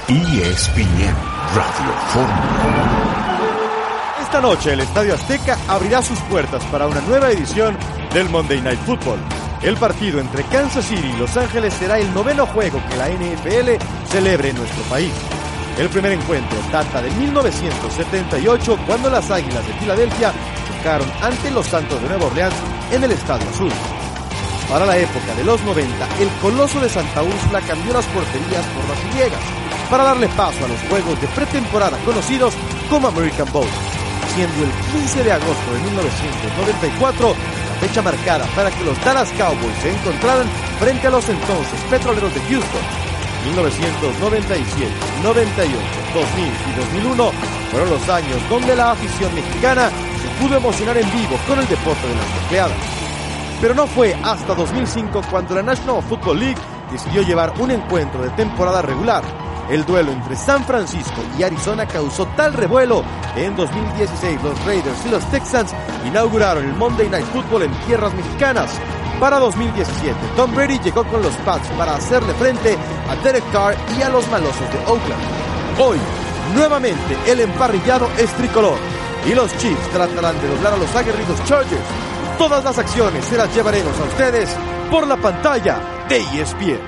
ESPN Radio Fórmula. Esta noche el Estadio Azteca abrirá sus puertas para una nueva edición del Monday Night Football. El partido entre Kansas City y Los Ángeles será el 9º juego que la NFL celebre en nuestro país. El primer encuentro data de 1978, cuando las Águilas de Filadelfia chocaron ante los Santos de Nueva Orleans en el Estadio Azul. Para la época de los 90, el Coloso de Santa Úrsula cambió las porterías por las griegas para darle paso a los juegos de pretemporada conocidos como American Bowl, siendo el 15 de agosto de 1994 la fecha marcada para que los Dallas Cowboys se encontraran frente a los entonces Petroleros de Houston. 1997, 98, 2000 y 2001 fueron los años donde la afición mexicana se pudo emocionar en vivo con el deporte de las tacleadas. Pero no fue hasta 2005 cuando la National Football League decidió llevar un encuentro de temporada regular. El duelo entre San Francisco y Arizona causó tal revuelo que en 2016 los Raiders y los Texans inauguraron el Monday Night Football en tierras mexicanas. Para 2017, Tom Brady llegó con los Pats para hacerle frente a Derek Carr y a los malosos de Oakland. Hoy, nuevamente, el emparrillado es tricolor y los Chiefs tratarán de doblar a los aguerridos Chargers. Todas las acciones se las llevaremos a ustedes por la pantalla de ESPN.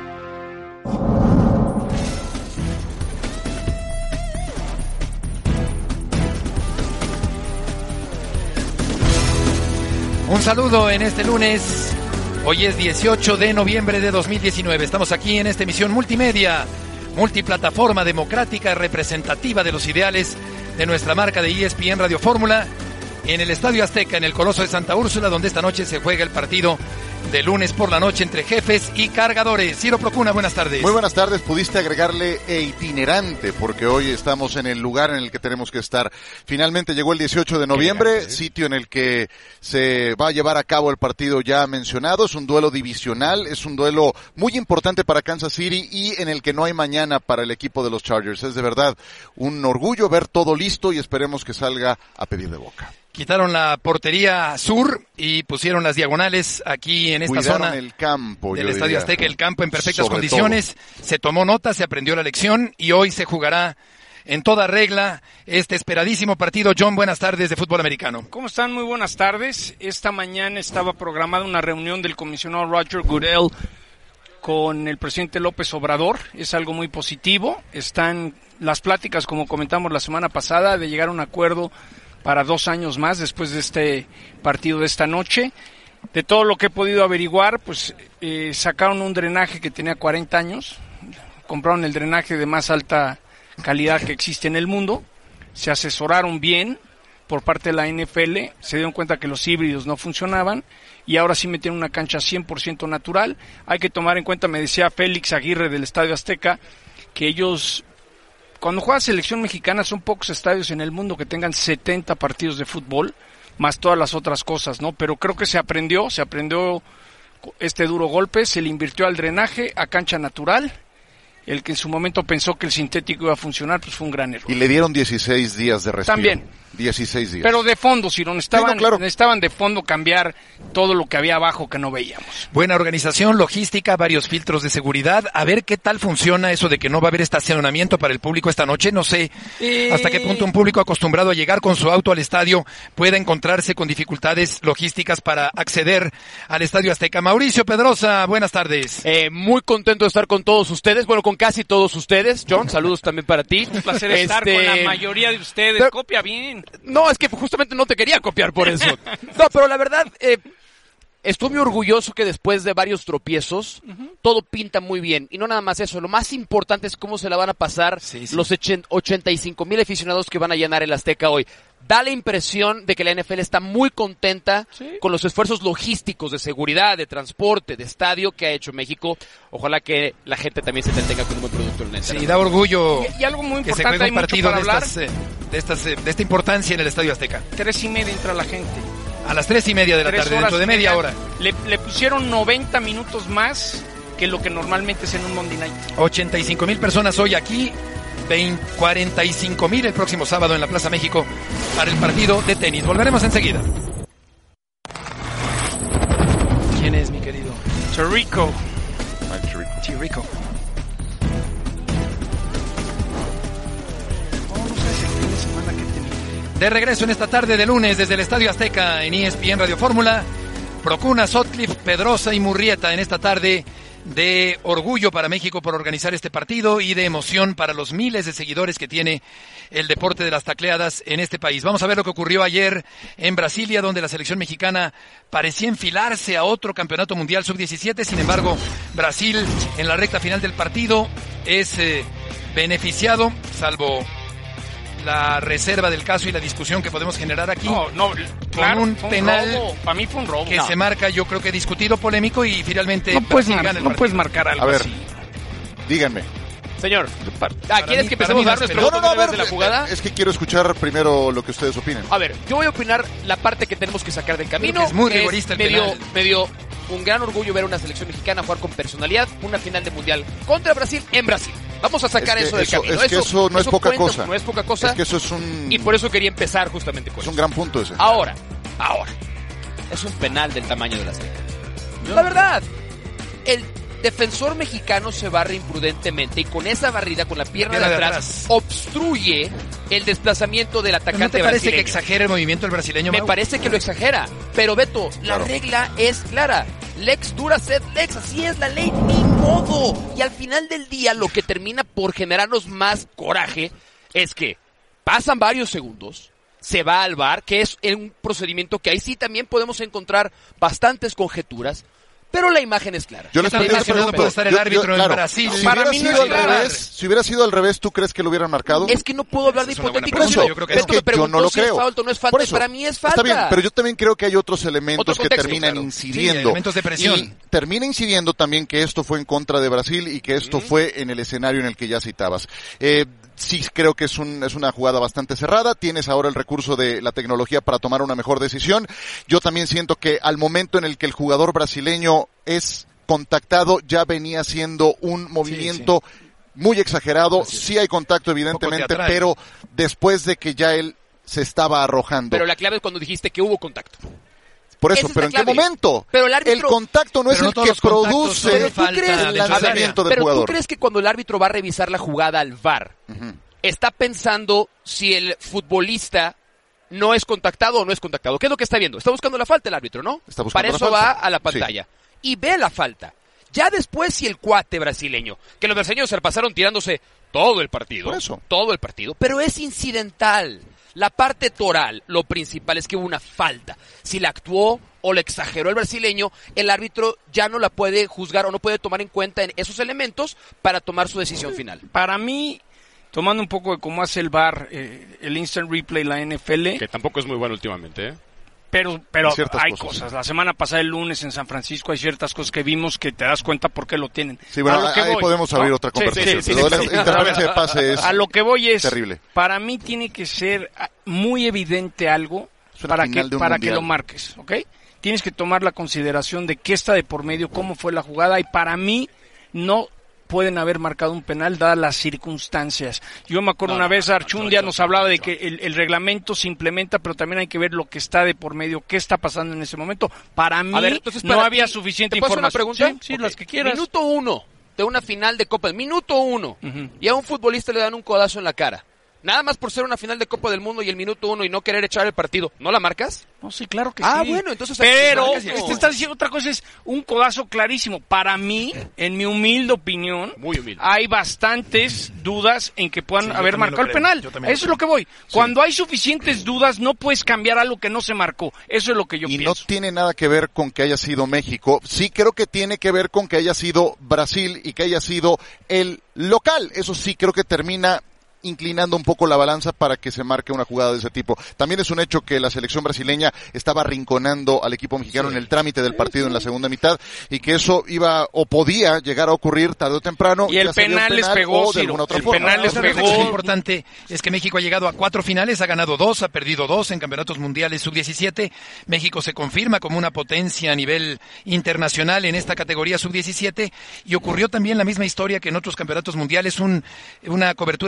Un saludo en este lunes. Hoy es 18 de noviembre de 2019. Estamos aquí en esta emisión multimedia, multiplataforma democrática representativa de los ideales de nuestra marca de ESPN Radio Fórmula, en el Estadio Azteca, en el Coloso de Santa Úrsula, donde esta noche se juega el partido de lunes por la noche entre Jefes y Cargadores. Ciro Procuna, buenas tardes. Muy buenas tardes. Pudiste agregarle itinerante, porque hoy estamos en el lugar en el que tenemos que estar. Finalmente llegó el 18 de noviembre, sitio en el que se va a llevar a cabo el partido ya mencionado. Es un duelo divisional, es un duelo muy importante para Kansas City y en el que no hay mañana para el equipo de los Chargers. Es de verdad un orgullo ver todo listo y esperemos que salga a pedir de boca. Quitaron la portería sur y pusieron las diagonales aquí en esta Cuidaron zona el campo, del Estadio Azteca, el campo en perfectas Sobre condiciones. todo. Se tomó nota, se aprendió la lección y hoy se jugará en toda regla este esperadísimo partido. John, buenas tardes, de fútbol americano. ¿Cómo están? Muy buenas tardes. Esta mañana estaba programada una reunión del comisionado Roger Goodell con el presidente López Obrador. Es algo muy positivo. Están las pláticas, como comentamos la semana pasada, de llegar a un acuerdo para 2 años más después de este partido de esta noche. De todo lo que he podido averiguar, pues sacaron un drenaje que tenía 40 años, compraron el drenaje de más alta calidad que existe en el mundo, se asesoraron bien por parte de la NFL, se dieron cuenta que los híbridos no funcionaban y ahora sí metieron una cancha 100% natural. Hay que tomar en cuenta, me decía Félix Aguirre del Estadio Azteca, que ellos, cuando juega selección mexicana, son pocos estadios en el mundo que tengan 70 partidos de fútbol, más todas las otras cosas, ¿no? Pero creo que se aprendió este duro golpe, se le invirtió al drenaje, a cancha natural. El que en su momento pensó que el sintético iba a funcionar, pues fue un gran error. Y le dieron 16 días de respiro. También. 16 días. Pero de fondo, si no necesitaban, claro. necesitaban de fondo cambiar todo lo que había abajo que no veíamos. Buena organización, logística, varios filtros de seguridad. A ver qué tal funciona eso de que no va a haber estacionamiento para el público esta noche. No sé hasta qué punto un público acostumbrado a llegar con su auto al estadio pueda encontrarse con dificultades logísticas para acceder al Estadio Azteca. Mauricio Pedrosa, buenas tardes. Muy contento de estar con todos ustedes, bueno, con casi todos ustedes. John, saludos también para ti. Un placer estar con la mayoría de ustedes. Pero, copia bien. No, es que justamente no te quería copiar por eso. No, pero la verdad, estoy muy orgulloso que después de varios tropiezos, todo pinta muy bien. Y no nada más eso, lo más importante es cómo se la van a pasar los 85,000 aficionados que van a llenar el Azteca hoy. Da la impresión de que la NFL está muy contenta con los esfuerzos logísticos de seguridad, de transporte, de estadio que ha hecho México. Ojalá que la gente también se entretenga con un buen producto en el Sí, da orgullo y algo muy que se importante, juegue un partido hay mucho para de esta importancia en el Estadio Azteca. 3:30 entra la gente. A las 3:30 de la tarde, dentro de media hora. Le pusieron 90 minutos más que lo que normalmente es en un Monday Night. 85,000 personas hoy aquí, 45,000 el próximo sábado en la Plaza México para el partido de tenis. Volveremos enseguida. ¿Quién es, mi querido? Chirico. Chirico. De regreso en esta tarde de lunes desde el Estadio Azteca en ESPN Radio Fórmula. Procuna, Sotcliffe, Pedrosa y Murrieta en esta tarde de orgullo para México por organizar este partido y de emoción para los miles de seguidores que tiene el deporte de las tacleadas en este país. Vamos a ver lo que ocurrió ayer en Brasilia, donde la selección mexicana parecía enfilarse a otro campeonato mundial sub-17. Sin embargo, Brasil en la recta final del partido es beneficiado, salvo la reserva del caso y la discusión que podemos generar aquí. Claro, con un penal para mí fue un robo. que se marca, yo creo que discutido, polémico, y finalmente no puedes marcar algo así. Díganme. Señor, ¿quieres que para mí empecemos a dar nuestro voto de la jugada? Es que quiero escuchar primero lo que ustedes opinen. A ver, yo voy a opinar la parte que tenemos que sacar del camino. Es muy rigorista el penal. Me dio un gran orgullo ver a una selección mexicana jugar con personalidad una final de mundial contra Brasil en Brasil. Vamos a sacar eso del camino. Es que eso no es poca cosa. No es poca cosa. Es que eso es un... Y por eso quería empezar justamente con eso. Es un gran punto ese. Ahora. Es un penal del tamaño de la serie. La verdad, el defensor mexicano se barre imprudentemente y con esa barrida, con la pierna de atrás, obstruye el desplazamiento del atacante brasileño. ¿No te parece brasileño? Que exagera el movimiento del brasileño, Mau? Me parece que lo exagera. Pero Beto, la regla es clara. Lex dura sed lex, así es la ley, ni modo. Y al final del día lo que termina por generarnos más coraje es que pasan varios segundos, se va al VAR, que es un procedimiento que ahí sí también podemos encontrar bastantes conjeturas, pero la imagen es clara. Yo les pregunto, puede estar el árbitro en Brasil. Si hubiera sido al revés, ¿tú crees que lo hubieran marcado? Es que no puedo hablar de hipotéticos. Yo no lo creo. Es falta o no es falta, para mí es falta. Está bien, pero yo también creo que hay otros elementos que terminan incidiendo. Sí, elementos de presión. Y termina incidiendo también que esto fue en contra de Brasil y que esto fue en el escenario en el que ya citabas. Sí creo que es una jugada bastante cerrada. Tienes ahora el recurso de la tecnología para tomar una mejor decisión. Yo también siento que al momento en el que el jugador brasileño es contactado, ya venía siendo un movimiento muy exagerado. Sí hay contacto, evidentemente, pero después de que ya él se estaba arrojando. Pero la clave es cuando dijiste que hubo contacto. Por eso, pero ¿en qué momento? Pero el árbitro, contacto no es el que produce el lanzamiento del jugador. ¿Pero tú crees que cuando el árbitro va a revisar la jugada al VAR, está pensando si el futbolista no es contactado o no es contactado? ¿Qué es lo que está viendo? Está buscando la falta el árbitro, ¿no? Para eso va a la pantalla. Y ve la falta. Ya después, si el cuate brasileño, que los brasileños se pasaron tirándose todo el partido. Por eso. Todo el partido. Pero es incidental. La parte toral, lo principal es que hubo una falta. Si la actuó o la exageró el brasileño, el árbitro ya no la puede juzgar o no puede tomar en cuenta en esos elementos para tomar su decisión final. Para mí, tomando un poco de cómo hace el VAR, el Instant Replay, la NFL... Que tampoco es muy bueno últimamente, ¿eh? Pero hay cosas. La semana pasada, el lunes, en San Francisco, hay ciertas cosas que vimos que te das cuenta por qué lo tienen. Sí, bueno, ahí podemos abrir otra conversación. Sí. La interferencia de pase es a lo que voy es, terrible. Para mí tiene que ser muy evidente algo para que lo marques, ¿ok? Tienes que tomar la consideración de qué está de por medio, cómo fue la jugada, y para mí no pueden haber marcado un penal dadas las circunstancias. Yo me acuerdo una vez Archundia nos hablaba de que el reglamento se implementa, pero también hay que ver lo que está de por medio, qué está pasando en ese momento. Para mí no había suficiente información. ¿Te puedo hacer una pregunta? Sí, las que quieras. Minuto 1 de una final de Copa. Minuto 1. Y a un futbolista le dan un codazo en la cara. Nada más por ser una final de Copa del Mundo y el minuto 1 y no querer echar el partido. ¿No la marcas? No, sí, claro que sí. Bueno, entonces... Pero, te estás diciendo otra cosa, es un codazo clarísimo. Para mí, en mi humilde opinión, muy humilde, hay bastantes dudas en que puedan haber marcado el penal. Eso es lo que voy. Cuando hay suficientes dudas, no puedes cambiar algo que no se marcó. Eso es lo que yo pienso. Y no tiene nada que ver con que haya sido México. Sí creo que tiene que ver con que haya sido Brasil y que haya sido el local. Eso sí creo que termina inclinando un poco la balanza para que se marque una jugada de ese tipo. También es un hecho que la selección brasileña estaba arrinconando al equipo mexicano en el trámite del partido en la segunda mitad, y que eso iba o podía llegar a ocurrir tarde o temprano. Y el penal les pegó, penal les pegó. Lo importante es que México ha llegado a 4 finales, ha ganado 2, ha perdido 2 en campeonatos mundiales sub-17. México se confirma como una potencia a nivel internacional en esta categoría sub-17, y ocurrió también la misma historia que en otros campeonatos mundiales, una cobertura mediática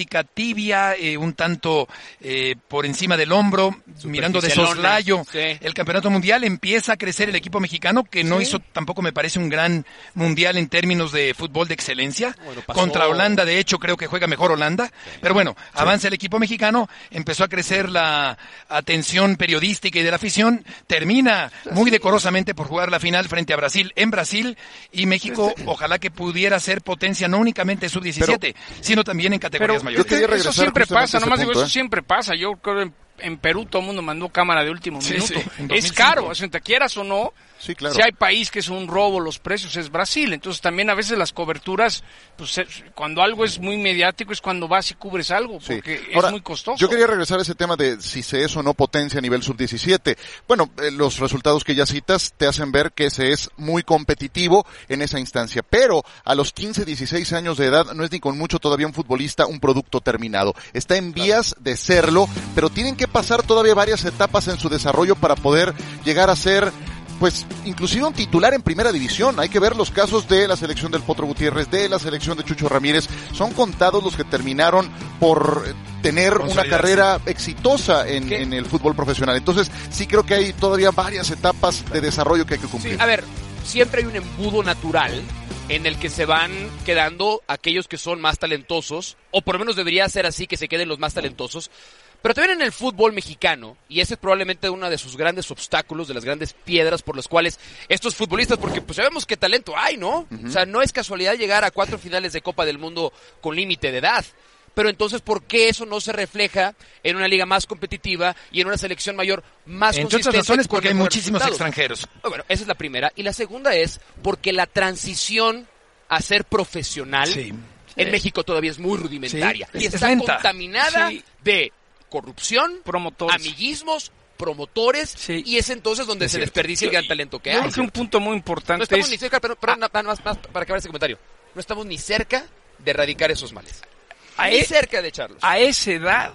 táctica tibia, un tanto por encima del hombro, mirando de soslayo el campeonato mundial. Empieza a crecer el equipo mexicano, que no hizo tampoco, me parece, un gran mundial en términos de fútbol de excelencia. Contra Holanda, de hecho, creo que juega mejor Holanda. Pero bueno, avanza el equipo mexicano, empezó a crecer la atención periodística y de la afición, termina muy decorosamente por jugar la final frente a Brasil en Brasil, y México ojalá que pudiera ser potencia no únicamente sub-17, sino también en categorías mayores. Eso siempre pasa, nomás digo, eso siempre pasa. Yo creo que en Perú todo el mundo mandó cámara de último minuto. Sí, es caro, o sea, te quieras o no. Sí, claro. Si hay país que es un robo los precios, es Brasil. Entonces también a veces las coberturas, pues cuando algo es muy mediático es cuando vas y cubres algo, porque ahora, es muy costoso. Yo quería regresar a ese tema de si se es o no potencia a nivel sub-17. Bueno, los resultados que ya citas te hacen ver que se es muy competitivo en esa instancia, pero a los 15, 16 años de edad no es ni con mucho todavía un futbolista un producto terminado. Está en vías de serlo, pero tienen que pasar todavía varias etapas en su desarrollo para poder llegar a ser, pues, inclusive un titular en primera división. Hay que ver los casos de la selección del Potro Gutiérrez, de la selección de Chucho Ramírez. Son contados los que terminaron por tener una carrera exitosa en el fútbol profesional. Entonces, sí creo que hay todavía varias etapas de desarrollo que hay que cumplir. Sí, a ver, siempre hay un embudo natural en el que se van quedando aquellos que son más talentosos, o por lo menos debería ser así, que se queden los más talentosos. Pero también en el fútbol mexicano, y ese es probablemente uno de sus grandes obstáculos, de las grandes piedras por las cuales estos futbolistas, porque pues sabemos qué talento hay, ¿no? O sea, no es casualidad llegar a 4 finales de Copa del Mundo con límite de edad. Pero entonces, ¿por qué eso no se refleja en una liga más competitiva y en una selección mayor más consistente? Entre otras razones, porque hay muchísimos extranjeros. Bueno, esa es la primera. Y la segunda es porque la transición a ser profesional en México todavía es muy rudimentaria. Y está contaminada de corrupción, promotores, amiguismos, promotores, y es entonces donde se desperdicia el gran talento que hay. Creo que un punto muy importante no estamos ni cerca, nada más para acabar este comentario, no estamos ni cerca de erradicar esos males. Ni cerca de echarlos. A esa edad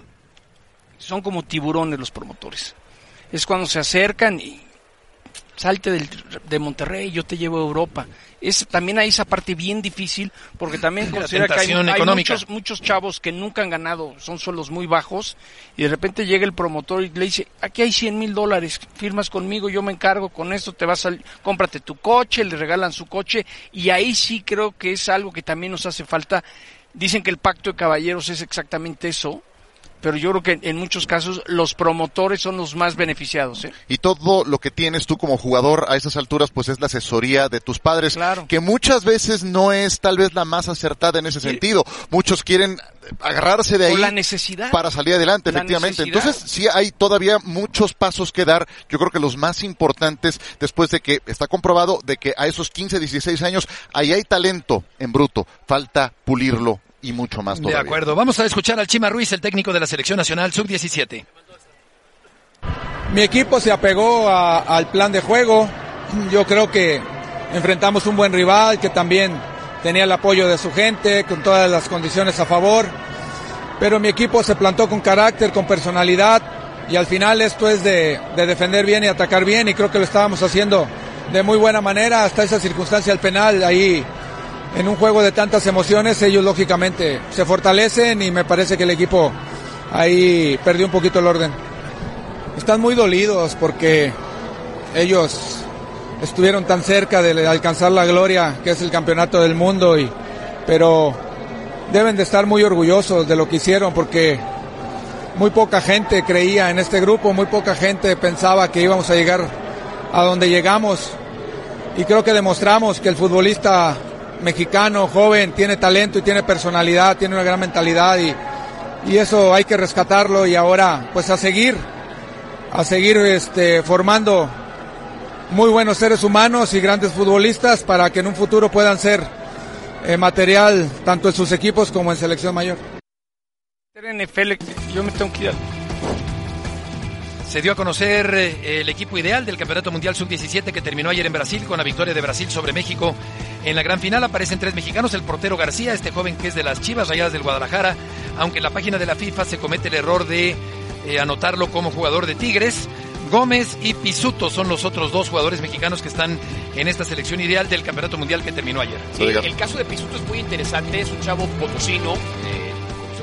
son como tiburones los promotores. Es cuando se acercan y salte de Monterrey, yo te llevo a Europa. También hay esa parte bien difícil, porque también considera que hay muchos chavos que nunca han ganado, son sueldos muy bajos, y de repente llega el promotor y le dice, aquí hay $100,000, firmas conmigo, yo me encargo, con esto te vas cómprate tu coche, le regalan su coche, y ahí sí creo que es algo que también nos hace falta. Dicen que el pacto de caballeros es exactamente eso, pero yo creo que en muchos casos los promotores son los más beneficiados. Y todo lo que tienes tú como jugador a esas alturas, pues es la asesoría de tus padres, que muchas veces no es tal vez la más acertada en ese sentido. Muchos quieren agarrarse de ahí la necesidad para salir adelante, efectivamente. Entonces sí hay todavía muchos pasos que dar. Yo creo que los más importantes, después de que está comprobado de que a esos 15, 16 años ahí hay talento en bruto, falta pulirlo y mucho más todavía. De acuerdo, vamos a escuchar al Chima Ruiz, el técnico de la Selección Nacional Sub-17. Mi equipo se apegó al plan de juego. Yo creo que enfrentamos un buen rival que también tenía el apoyo de su gente, con todas las condiciones a favor. Pero mi equipo se plantó con carácter, con personalidad, y al final esto es de defender bien y atacar bien, y creo que lo estábamos haciendo de muy buena manera hasta esa circunstancia al penal. Ahí, en un juego de tantas emociones, ellos lógicamente se fortalecen, y me parece que el equipo ahí perdió un poquito el orden. Están muy dolidos porque ellos estuvieron tan cerca de alcanzar la gloria que es el campeonato del mundo, pero deben de estar muy orgullosos de lo que hicieron, porque muy poca gente creía en este grupo, muy poca gente pensaba que íbamos a llegar a donde llegamos, y creo que demostramos que el futbolista mexicano joven tiene talento y tiene personalidad, tiene una gran mentalidad, y eso hay que rescatarlo, y ahora pues a seguir formando muy buenos seres humanos y grandes futbolistas para que en un futuro puedan ser material tanto en sus equipos como en selección mayor. NFL, yo me tengo que ir. Se dio a conocer el equipo ideal del Campeonato Mundial Sub-17 que terminó ayer en Brasil con la victoria de Brasil sobre México. En la gran final aparecen 3 mexicanos, el portero García, este joven que es de las Chivas Rayadas del Guadalajara, aunque en la página de la FIFA se comete el error de anotarlo como jugador de Tigres. Gómez y Pisuto son los otros 2 jugadores mexicanos que están en esta selección ideal del Campeonato Mundial que terminó ayer. Sí, el caso de Pisuto es muy interesante, es un chavo potosino,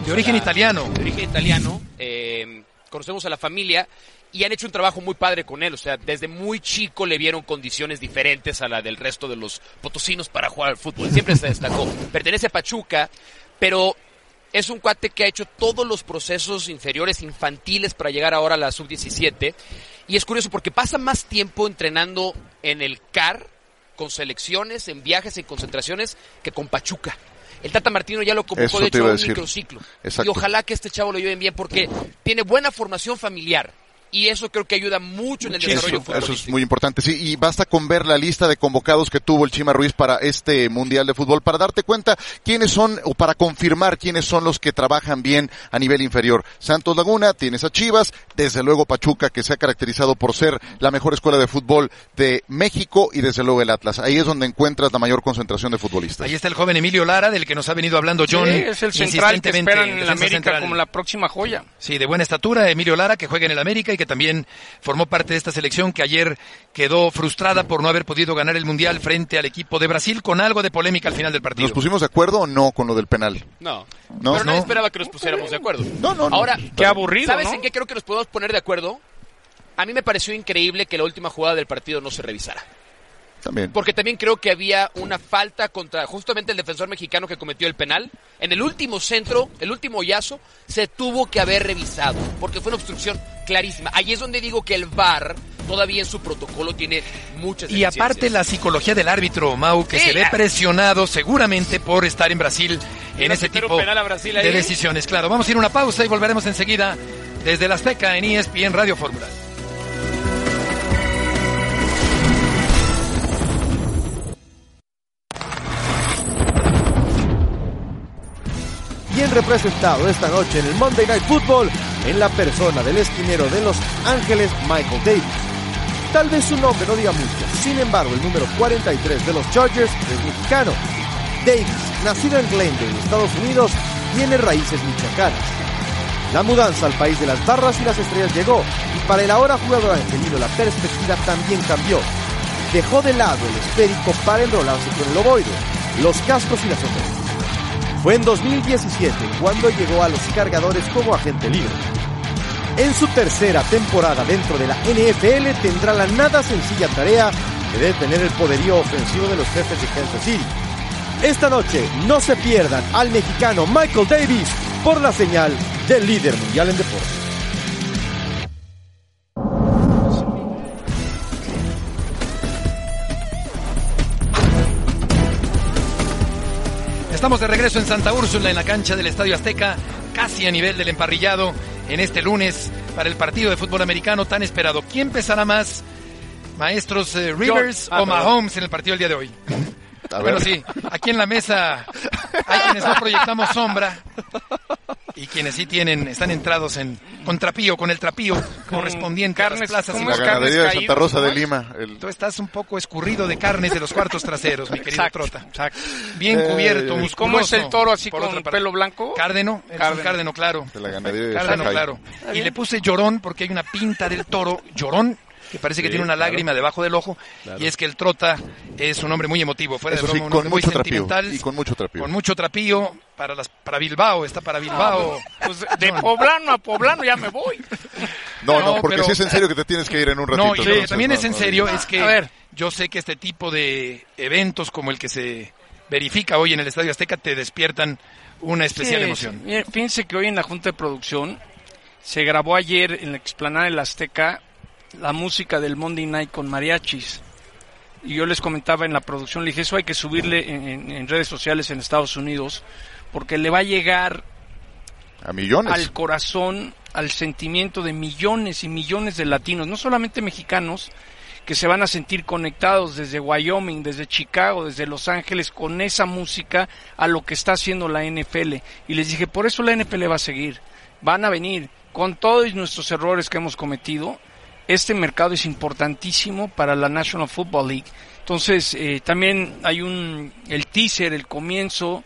conocemos de origen italiano. De origen italiano, conocemos a la familia y han hecho un trabajo muy padre con él. O sea, desde muy chico le vieron condiciones diferentes a la del resto de los potosinos para jugar al fútbol. Siempre se destacó. Pertenece a Pachuca, pero es un cuate que ha hecho todos los procesos inferiores infantiles para llegar ahora a la sub-17. Y es curioso porque pasa más tiempo entrenando en el CAR, con selecciones, en viajes, en concentraciones, que con Pachuca. El Tata Martino ya lo convocó, de hecho, a un microciclo. Exacto. Y ojalá que este chavo lo lleven bien porque tiene buena formación familiar. Y eso creo que ayuda mucho en el desarrollo futbolístico. Eso es muy importante, sí, y basta con ver la lista de convocados que tuvo el Chima Ruiz para este Mundial de Fútbol, para darte cuenta quiénes son, o para confirmar quiénes son los que trabajan bien a nivel inferior. Santos Laguna, tienes a Chivas, desde luego Pachuca, que se ha caracterizado por ser la mejor escuela de fútbol de México, y desde luego el Atlas. Ahí es donde encuentras la mayor concentración de futbolistas. Ahí está el joven Emilio Lara, del que nos ha venido hablando John. Sí, es el central que esperan en el América como la próxima joya. Sí, de buena estatura, Emilio Lara, que juega en el América y que también formó parte de esta selección que ayer quedó frustrada por no haber podido ganar el Mundial frente al equipo de Brasil, con algo de polémica al final del partido. ¿Nos pusimos de acuerdo o no con lo del penal? No. ¿No? Pero nadie esperaba que nos pusiéramos de acuerdo. No. Ahora, qué aburrido, ¿sabes ¿no? en qué creo que nos podemos poner de acuerdo? A mí me pareció increíble que la última jugada del partido no se revisara. También. Porque también creo que había una falta contra justamente el defensor mexicano que cometió el penal. En el último centro, el último hoyazo, se tuvo que haber revisado, porque fue una obstrucción clarísima. Ahí es donde digo que el VAR todavía en su protocolo tiene muchas Y deficiencias. aparte la psicología del árbitro, Mau, que se ve presionado seguramente por estar en Brasil en ese tipo de decisiones. Claro, vamos a ir a una pausa y volveremos enseguida desde el Azteca en ESPN Radio Fórmula. Bien representado esta noche en el Monday Night Football en la persona del esquinero de Los Ángeles, Michael Davis. Tal vez su nombre no diga mucho, sin embargo el número 43 de los Chargers es mexicano. Davis, nacido en Glendale, Estados Unidos, tiene raíces michoacanas. La mudanza al país de las barras y las estrellas llegó, y para el ahora jugador angelino la perspectiva también cambió. Dejó de lado el esférico para enrolarse con el ovoide, los cascos y las ofertas. Fue en 2017 cuando llegó a los Cargadores como agente libre. En su tercera temporada dentro de la NFL tendrá la nada sencilla tarea de detener el poderío ofensivo de los Jefes de Kansas City. Esta noche no se pierdan al mexicano Michael Davis por la señal del líder mundial en deportes. Estamos de regreso en Santa Úrsula, en la cancha del Estadio Azteca, casi a nivel del emparrillado, en este lunes para el partido de fútbol americano tan esperado. ¿Quién pesará más, maestros, Rivers o Mahomes en el partido del día de hoy? Bueno, sí, aquí en la mesa hay quienes no proyectamos sombra y quienes sí están entrados con el trapío correspondiente a las plazas. La ganadería de Santa Rosa de Lima. Tú estás un poco escurrido de carnes de los cuartos traseros, mi querido Trota. Exacto. Bien cubierto, musculoso. ¿Cómo es el toro así con pelo blanco? Cárdeno, es un cárdeno claro. De la ganadería de Cárdeno claro. Y le puse llorón porque hay una pinta del toro, llorón, que parece que tiene una lágrima debajo del ojo, y es que el Trota es un hombre muy emotivo, fuera de broma, un hombre muy sentimental. Y con mucho trapío. Con mucho trapío para Bilbao, está para Bilbao. Pues de poblano a poblano ya me voy. No, porque si es en serio que te tienes que ir en un ratito. No, y entonces, también es en serio, es que yo sé que este tipo de eventos como el que se verifica hoy en el Estadio Azteca te despiertan una especial emoción. Fíjense que hoy en la Junta de Producción se grabó ayer en la explanada del Azteca la música del Monday Night con mariachis. Y yo les comentaba en la producción, le dije, eso hay que subirle en redes sociales en Estados Unidos, porque le va a llegar a millones, al corazón, al sentimiento de millones y millones de latinos, no solamente mexicanos, que se van a sentir conectados desde Wyoming, desde Chicago, desde Los Ángeles, con esa música a lo que está haciendo la NFL. Y les dije, por eso la NFL va a seguir, van a venir, con todos nuestros errores que hemos cometido. Este mercado es importantísimo para la National Football League. Entonces, también hay el teaser, el comienzo,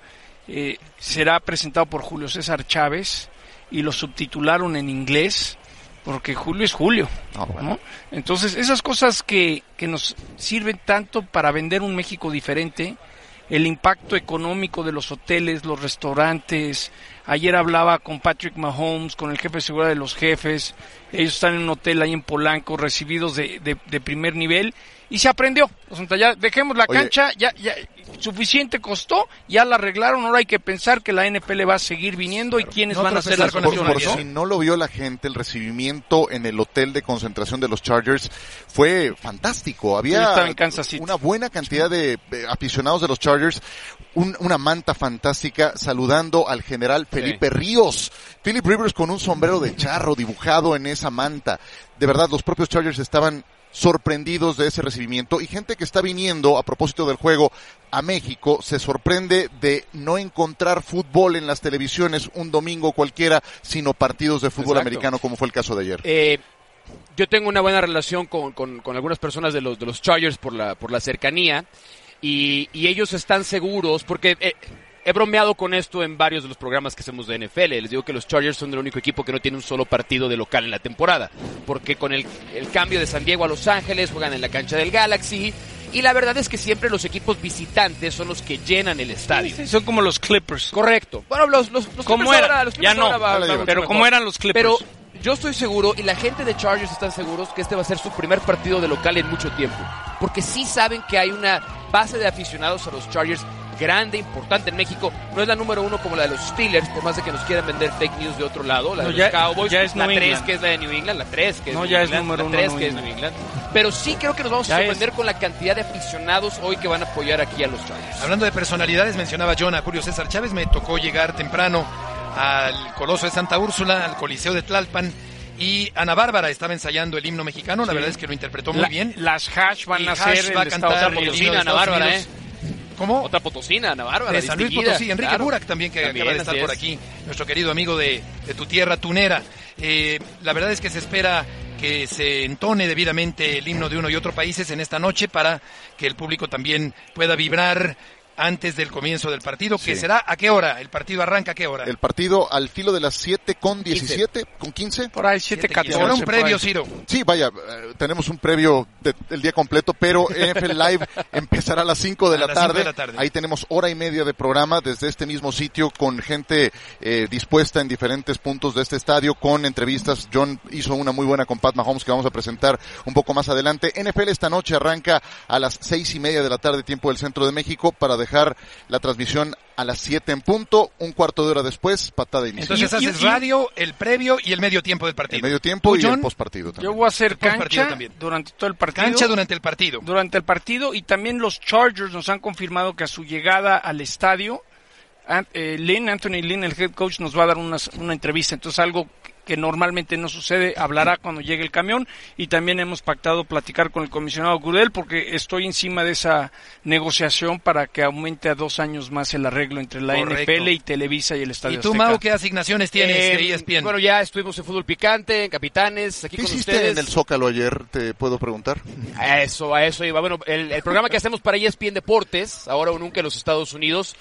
será presentado por Julio César Chávez y lo subtitularon en inglés, porque Julio es Julio, ¿no? Entonces, esas cosas que nos sirven tanto para vender un México diferente, el impacto económico de los hoteles, los restaurantes. Ayer hablaba con Patrick Mahomes, con el jefe de seguridad de los jefes. Ellos están en un hotel ahí en Polanco, recibidos de primer nivel, y se aprendió. O sea, ya dejemos la cancha, ya suficiente costó, ya la arreglaron, ahora hay que pensar que la NFL va a seguir viniendo y quiénes van a ser las condiciones. Si no lo vio la gente, el recibimiento en el hotel de concentración de los Chargers fue fantástico. Había en Kansas City. Una buena cantidad de aficionados de los Chargers, una manta fantástica saludando al general Felipe Ríos. Philip Rivers con un sombrero de charro dibujado en esa manta. De verdad, los propios Chargers estaban sorprendidos de ese recibimiento, y gente que está viniendo a propósito del juego a México se sorprende de no encontrar fútbol en las televisiones un domingo cualquiera, sino partidos de fútbol americano, como fue el caso de ayer. Yo tengo una buena relación con algunas personas de los Chargers por la cercanía, y ellos están seguros porque he bromeado con esto en varios de los programas que hacemos de NFL. Les digo que los Chargers son el único equipo que no tiene un solo partido de local en la temporada, porque con el cambio de San Diego a Los Ángeles juegan en la cancha del Galaxy, y la verdad es que siempre los equipos visitantes son los que llenan el estadio. Sí, son como los Clippers. Correcto. Bueno, los ¿cómo Clippers eran? Ahora, los ya Clippers no, pero ¿cómo eran los Clippers? Pero yo estoy seguro, y la gente de Chargers están seguros, que este va a ser su primer partido de local en mucho tiempo, porque sí saben que hay una base de aficionados a los Chargers grande, importante en México. No es la número 1 como la de los Steelers, por más de que nos quieran vender fake news de otro lado. La de los Cowboys, ya es la New 3 England. que es la de New England, la 3 que es no, New ya England, es número 1 la 3 que es New England. Pero sí creo que nos vamos a sorprender con la cantidad de aficionados hoy que van a apoyar aquí a los Chargers. Hablando de personalidades, mencionaba John a Julio César Chávez. Me tocó llegar temprano al Coloso de Santa Úrsula, al Coliseo de Tlalpan, y Ana Bárbara estaba ensayando el himno mexicano. La verdad es que lo interpretó muy bien. Las Hash van a ser va a cantar el himno de Ana Bárbara, Unidos. ¿Cómo? Otra potosina, Ana Bárbara, de San Luis Potosí, Enrique Burak también, que acaba de estar por aquí, nuestro querido amigo de tu tierra tunera. La verdad es que se espera que se entone debidamente el himno de uno y otro países en esta noche para que el público también pueda vibrar antes del comienzo del partido, que será ¿a qué hora? ¿El partido arranca a qué hora? El partido al filo de las 7:17, con 15. Por ahí 7:14. ¿Será un previo, Ciro? Sí, vaya, tenemos un previo del día completo, pero NFL Live empezará a las 5 de la tarde. Ahí tenemos hora y media de programa desde este mismo sitio, con gente dispuesta en diferentes puntos de este estadio, con entrevistas. John hizo una muy buena con Pat Mahomes que vamos a presentar un poco más adelante. NFL esta noche arranca a las 6:30 de la tarde, tiempo del centro de México, para dejar la transmisión a las 7 en punto, un cuarto de hora después, patada de inicio. Entonces haces radio, el previo y el medio tiempo del partido. El medio tiempo y John, el postpartido también. Yo voy a hacer cancha durante todo el partido. Cancha durante el partido. Durante el partido, y también los Chargers nos han confirmado que a su llegada al estadio, Anthony Lynn, el head coach, nos va a dar una entrevista. Entonces algo que normalmente no sucede, hablará cuando llegue el camión, y también hemos pactado platicar con el comisionado Goodell, porque estoy encima de esa negociación para que aumente a 2 años más el arreglo entre la NFL y Televisa y el Estadio ¿Y tú, Azteca. Mau, qué asignaciones tienes de ESPN? Bueno, ya estuvimos en Fútbol Picante, en Capitanes, aquí ¿Qué con hiciste ustedes. en el Zócalo ayer? ¿Te puedo preguntar? A eso iba. Bueno, el programa que hacemos para ESPN Deportes, ahora o nunca en los Estados Unidos,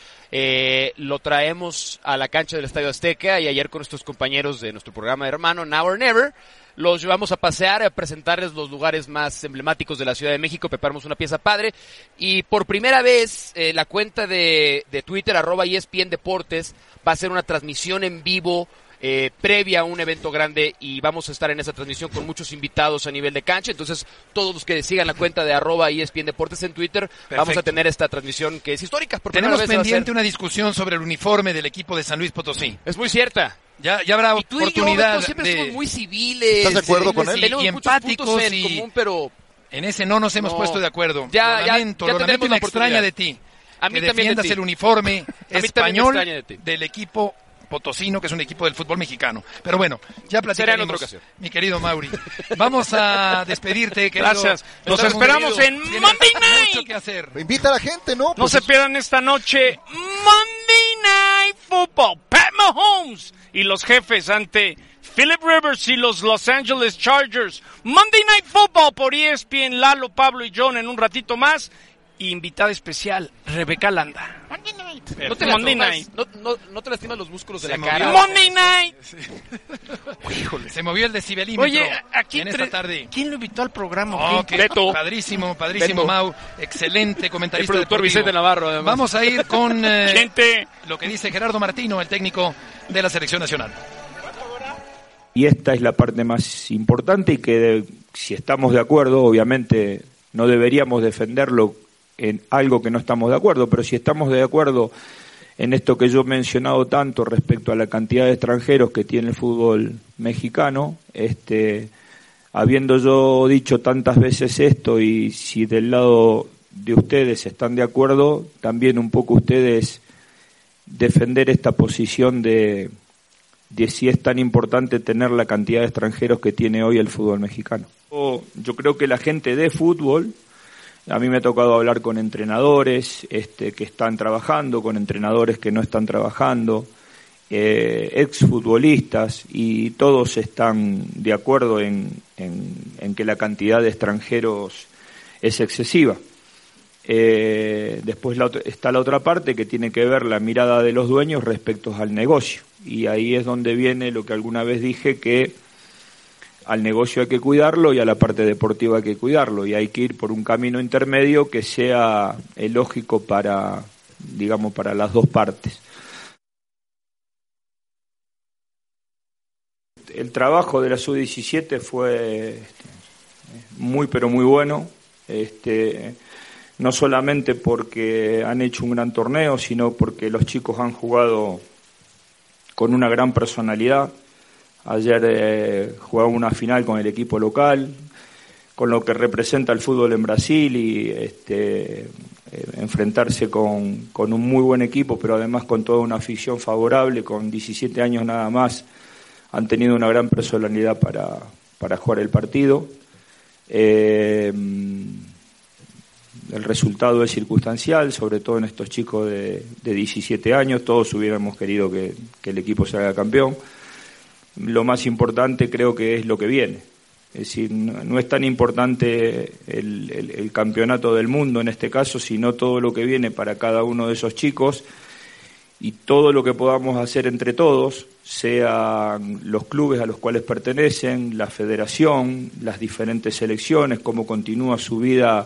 lo traemos a la cancha del Estadio Azteca, y ayer con nuestros compañeros de nuestro programa hermano Now or Never, los llevamos a pasear, a presentarles los lugares más emblemáticos de la Ciudad de México. Preparamos una pieza padre, y por primera vez la cuenta de Twitter @ESPN Deportes va a hacer una transmisión en vivo previa a un evento grande, y vamos a estar en esa transmisión con muchos invitados a nivel de cancha. Entonces todos los que sigan la cuenta de @ESPN Deportes en Twitter, vamos a tener esta transmisión que es histórica. Tenemos pendiente una discusión sobre el uniforme del equipo de San Luis Potosí. Es muy cierta. Ya habrá y tú oportunidad. Y yo, siempre somos muy civiles. ¿Estás de acuerdo con él? Tenemos y muchos empáticos puntos en y común, pero en ese no nos hemos puesto de acuerdo. Lo Ya lamento y tendremos me la extraña oportunidad. de ti. A mí que también defiendas de ti. el uniforme español de ti. del equipo potosino, que es un equipo del fútbol mexicano. Pero bueno, ya platicaremos, en otra ocasión. mi querido Mauri. Vamos a despedirte, querido. Gracias. Los esperamos en Tienes Monday Night. mucho que hacer. Invita a la gente, ¿no? No Pues se pierdan esta noche Monday Night Football. Pat Mahomes y los jefes ante Philip Rivers y los Los Angeles Chargers. Monday Night Football por ESPN. Lalo, Pablo y John en un ratito más. Y invitada especial, Rebeca Landa. No te Monday lastimas, Night. no te lastimas los músculos de Se la movió. cara. Monday Night. Se movió el decibelímetro. Oye, aquí en esta tarde. ¿quién lo invitó al programa? Oh, o qué? qué Beto. padrísimo, Beto. Mau. Excelente comentarista El productor deportivo. Vicente Navarro, además. Vamos a ir con Gente. lo que dice Gerardo Martino, el técnico de la selección nacional. Y esta es la parte más importante y que si estamos de acuerdo, obviamente no deberíamos defenderlo en algo que no estamos de acuerdo, pero si estamos de acuerdo en esto que yo he mencionado tanto respecto a la cantidad de extranjeros que tiene el fútbol mexicano, habiendo yo dicho tantas veces esto y si del lado de ustedes están de acuerdo, también un poco ustedes defender esta posición de si es tan importante tener la cantidad de extranjeros que tiene hoy el fútbol mexicano. Yo creo que la gente de fútbol, a mí me ha tocado hablar con entrenadores que están trabajando, con entrenadores que no están trabajando, exfutbolistas, y todos están de acuerdo en que la cantidad de extranjeros es excesiva. Después está la otra parte que tiene que ver la mirada de los dueños respecto al negocio, y ahí es donde viene lo que alguna vez dije, que al negocio hay que cuidarlo y a la parte deportiva hay que cuidarlo, y hay que ir por un camino intermedio que sea lógico para las dos partes. El trabajo de la Sub-17 fue muy pero muy bueno, no solamente porque han hecho un gran torneo, sino porque los chicos han jugado con una gran personalidad. Ayer jugaba una final con el equipo local, con lo que representa el fútbol en Brasil, y enfrentarse con un muy buen equipo, pero además con toda una afición favorable. Con 17 años nada más han tenido una gran personalidad para jugar el partido. El resultado es circunstancial, sobre todo en estos chicos de 17 años. Todos hubiéramos querido que el equipo se haga campeón. Lo más importante creo que es lo que viene. Es decir, no es tan importante el campeonato del mundo en este caso, sino todo lo que viene para cada uno de esos chicos, y todo lo que podamos hacer entre todos, sean los clubes a los cuales pertenecen, la federación, las diferentes selecciones, cómo continúa su vida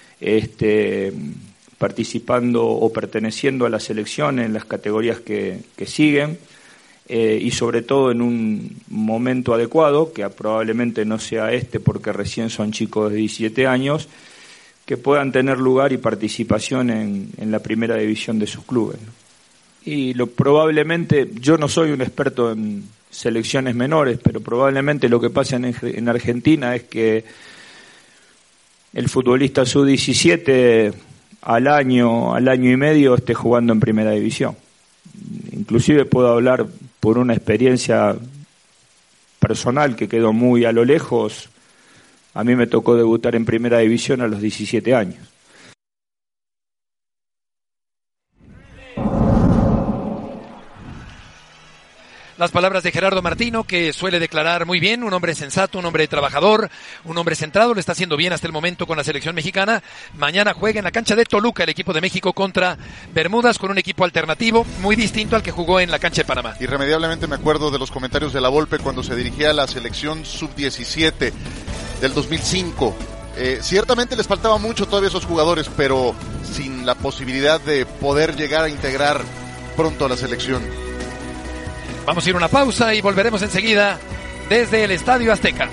participando o perteneciendo a la selección en las categorías que siguen, y sobre todo en un momento adecuado, que probablemente no sea porque recién son chicos de 17 años, que puedan tener lugar y participación en la primera división de sus clubes, ¿no? Y probablemente, yo no soy un experto en selecciones menores, pero probablemente lo que pasa en Argentina es que el futbolista sub-17 al año y medio esté jugando en primera división. Inclusive puedo hablar por una experiencia personal que quedó muy a lo lejos. A mí me tocó debutar en primera división a los 17 años. Las palabras de Gerardo Martino, que suele declarar muy bien, un hombre sensato, un hombre trabajador, un hombre centrado, lo está haciendo bien hasta el momento con la selección mexicana. Mañana juega en la cancha de Toluca el equipo de México contra Bermudas, con un equipo alternativo muy distinto al que jugó en la cancha de Panamá. Irremediablemente me acuerdo de los comentarios de La Volpe cuando se dirigía a la selección sub-17 del 2005. Ciertamente les faltaba mucho todavía a esos jugadores, pero sin la posibilidad de poder llegar a integrar pronto a la selección. Vamos a ir a una pausa y volveremos enseguida desde el Estadio Azteca.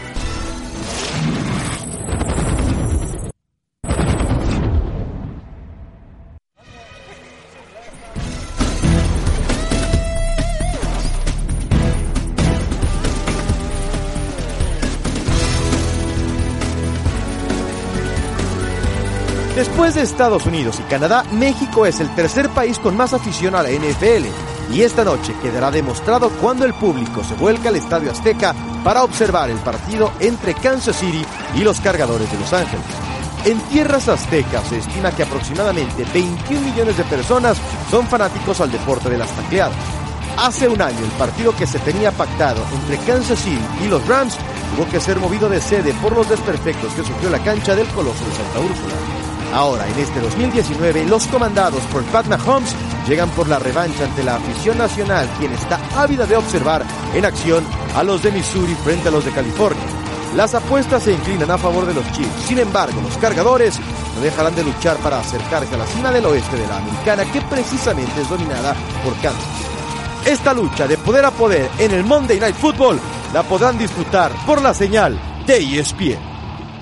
Después de Estados Unidos y Canadá, México es el tercer país con más afición a la NFL. Y esta noche quedará demostrado cuando el público se vuelca al Estadio Azteca para observar el partido entre Kansas City y los Cargadores de Los Ángeles. En tierras aztecas se estima que aproximadamente 21 millones de personas son fanáticos al deporte de las tacleadas. Hace un año el partido que se tenía pactado entre Kansas City y los Rams tuvo que ser movido de sede por los desperfectos que sufrió la cancha del Coloso de Santa Úrsula. Ahora, en este 2019, los comandados por Pat Mahomes llegan por la revancha ante la afición nacional, quien está ávida de observar en acción a los de Missouri frente a los de California. Las apuestas se inclinan a favor de los Chiefs. Sin embargo, los cargadores no dejarán de luchar para acercarse a la cima del oeste de la americana, que precisamente es dominada por Kansas. Esta lucha de poder a poder en el Monday Night Football la podrán disfrutar por la señal de ESPN.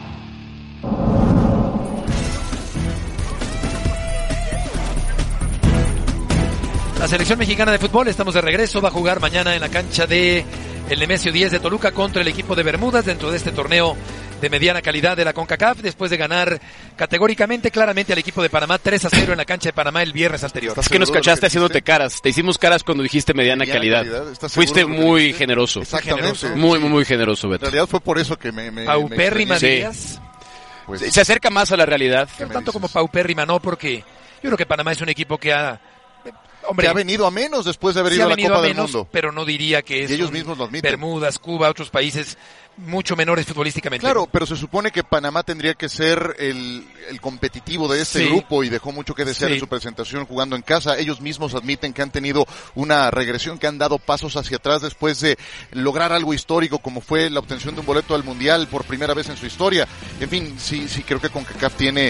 La selección mexicana de fútbol, estamos de regreso, va a jugar mañana en la cancha de el Nemesio 10 de Toluca contra el equipo de Bermudas dentro de este torneo de mediana calidad de la CONCACAF, después de ganar categóricamente, claramente al equipo de Panamá 3-0 en la cancha de Panamá el viernes anterior. Es que nos cachaste haciéndote caras, te hicimos caras cuando dijiste mediana calidad. Fuiste muy generoso. Exactamente. Muy generoso, Beto. En realidad fue por eso que me paupérrima, sí. dirías. Pues, se acerca más a la realidad. No tanto como paupérrima, no, porque yo creo que Panamá es un equipo que ha venido a menos después de haber ido a la Copa del Mundo. Pero no diría que es ellos mismos lo admiten. Bermudas, Cuba, otros países mucho menores futbolísticamente. Claro, pero se supone que Panamá tendría que ser el competitivo de este grupo y dejó mucho que desear en su presentación jugando en casa. Ellos mismos admiten que han tenido una regresión, que han dado pasos hacia atrás después de lograr algo histórico como fue la obtención de un boleto al Mundial por primera vez en su historia. En fin, sí creo que CONCACAF tiene